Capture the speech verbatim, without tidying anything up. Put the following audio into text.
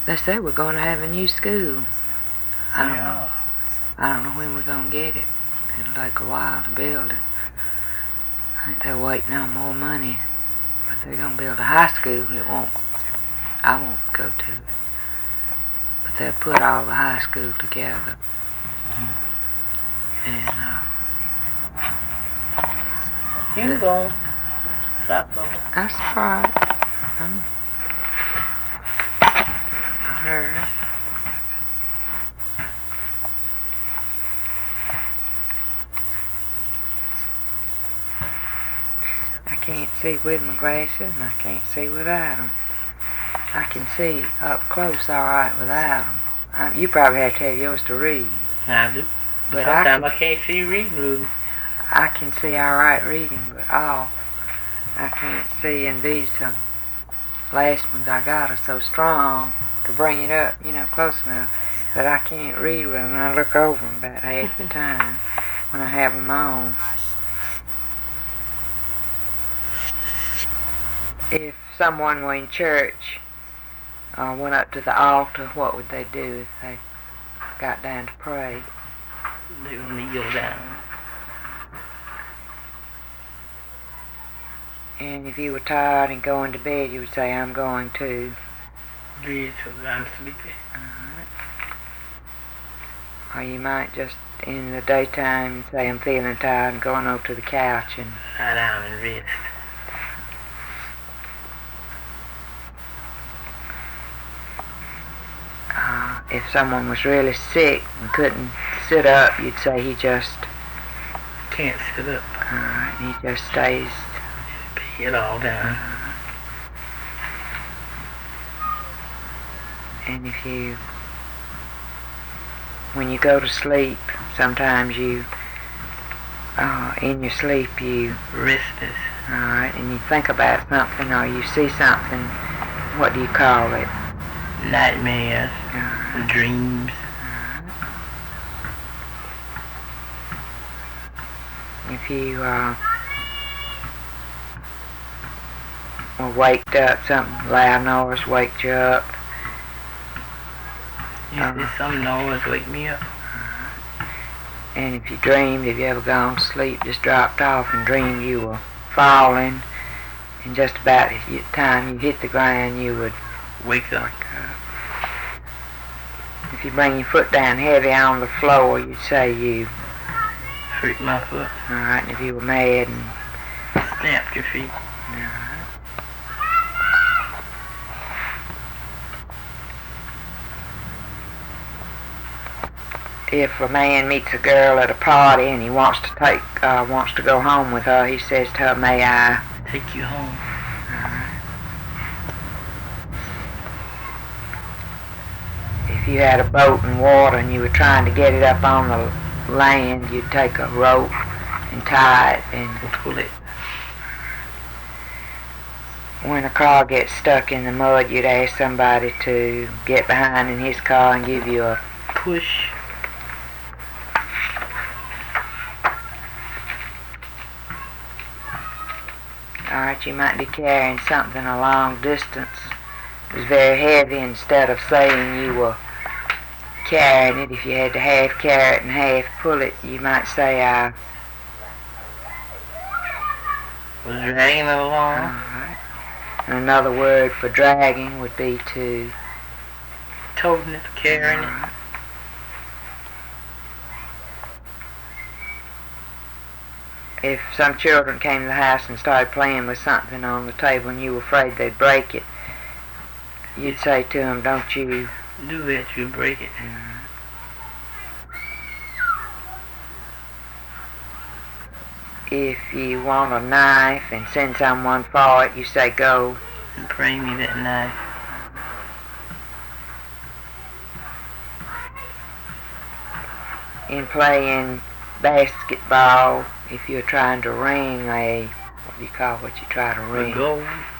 They say we're going to have a new school. I don't Yeah. know. I don't know when we're going to get it. It'll take a while to build it. I think they're waiting on more money. But they're going to build a high school. It won't. I won't go to it. But they'll put all the high school together. And, uh... You can go. Stop going. That's alright. I'm... I heard. I can't see with my glasses, and I can't see without them. I can see up close alright without them. I, you probably have to have yours to read. I do. But Sometimes I I, can't see reading, Ruby. I can see alright reading, but off. I can't see, and these um, last ones I got are so strong to bring it up, you know, close enough that I can't read with them, and I look over them about half the time when I have them on. If someone were in church, uh, went up to the altar, what would they do if they got down to pray? They would kneel down. And if you were tired and going to bed, you would say, I'm going to. Bed so that I'm sleepy. Alright. Or you might just, in the daytime, say, I'm feeling tired and going over to the couch and... Lie down and rest. Uh, if someone was really sick and couldn't sit up, you'd say he just... Can't sit up. Alright, he just stays... Bed all down. And if you... When you go to sleep, sometimes you... Uh, in your sleep you... Restless. Alright, and you think about something or you see something, what do you call it? Nightmares. Uh, Dreams. if you uh, were waked up, something loud noise waked you up. Usually Uh, some noise wake me up. and if you dreamed, if you ever gone to sleep, just dropped off and dreamed you were falling, and just about the time you hit the ground, you would Wake up. wake up. If you bring your foot down heavy on the floor, you'd say you... Hurt my foot. Alright, and if you were mad and... Stamped your feet. Alright. If a man meets a girl at a party and he wants to take, uh, wants to go home with her, he says to her, may I? Take you home. If you had a boat in water and you were trying to get it up on the land, you'd take a rope and tie it, and Pull it. when a car gets stuck in the mud, you'd ask somebody to get behind in his car and give you a Push. Alright, you might be carrying something a long distance. It was very heavy. Instead of saying you were carrying it, if you had to half carry it and half pull it, you might say, I... Was dragging it along. Alright. And another word for dragging would be to... Toting it, carrying it. Alright. If some children came to the house and started playing with something on the table and you were afraid they'd break it, you'd say to them, don't you... Do that, you break it. If you want a knife and send someone for it, you say, go. And bring me that knife. In playing basketball, if you're trying to ring a, what do you call what you try to A ring? goal.